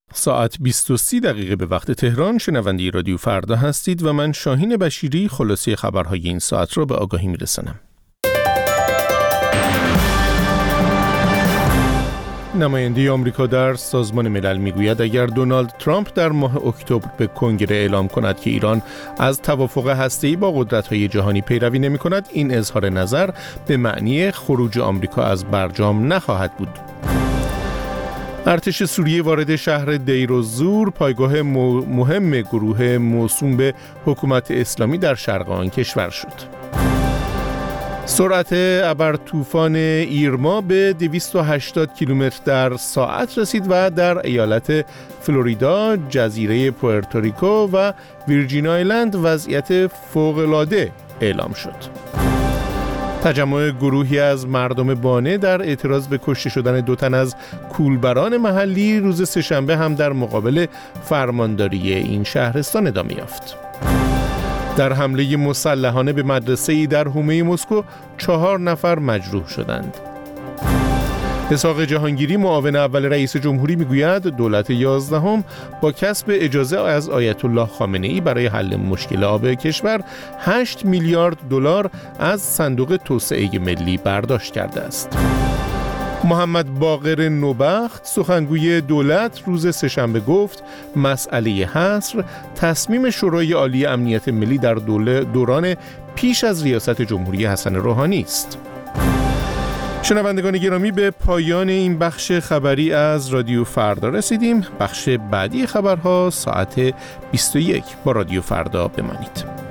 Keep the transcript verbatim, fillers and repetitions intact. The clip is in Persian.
ساعت بیست و سه دقیقه به وقت تهران. شنونده رادیو فردا هستید و من شاهین بشیری خلاصه خبرهای این ساعت را به آگاهی میرسانم. نماینده آمریکا در سازمان ملل میگوید اگر دونالد ترامپ در ماه اکتبر به کنگره اعلام کند که ایران از توافق هسته‌ای با قدرت‌های جهانی پیروی نمی‌کند، این اظهار نظر به معنی خروج آمریکا از برجام نخواهد بود. ارتش سوریه وارد شهر دیرالزور، پایگاه مهم گروه موسوم به حکومت اسلامی در شرق آن کشور شد. سرعت ابر طوفان ایرما به دویست و هشتاد کیلومتر در ساعت رسید و در ایالت فلوریدا، جزیره پوئرتوریکو و ویرجین آیلند وضعیت فوق‌العاده اعلام شد. تجمع گروهی از مردم بانه در اعتراض به کشته شدن دو تن از کولبران محلی روز سه‌شنبه هم در مقابل فرمانداری این شهرستان ادامه یافت. در حمله مسلحانه به مدرسه‌ای در حومه مسکو چهار نفر مجروح شدند. اسحاق جهانگیری معاون اول رئیس جمهوری میگوید دولت یازدهم با کسب اجازه از آیت الله خامنه‌ای برای حل مشکل آب کشور هشت میلیارد دلار از صندوق توسعه ملی برداشت کرده است. محمد باقر نوبخت سخنگوی دولت روز سه‌شنبه گفت مسئله حصر تصمیم شورای عالی امنیت ملی در دوران پیش از ریاست جمهوری حسن روحانی است. شنوندگان گرامی، به پایان این بخش خبری از رادیو فردا رسیدیم. بخش بعدی خبرها ساعت بیست و یک با رادیو فردا بمانید.